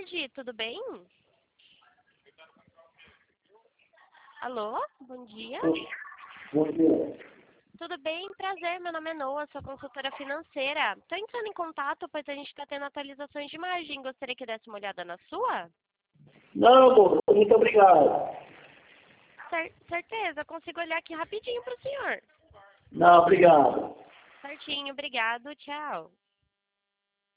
tarde, tudo bem? Alô, bom dia. Bom dia. Tudo bem? Prazer, meu nome é Noa, sou consultora financeira. Estou entrando em contato, pois a gente está tendo atualizações de margem. Gostaria que desse uma olhada na sua? Não, amor, muito obrigado. Certeza, consigo olhar aqui rapidinho para o senhor. Não, obrigado. Certinho, obrigado, tchau.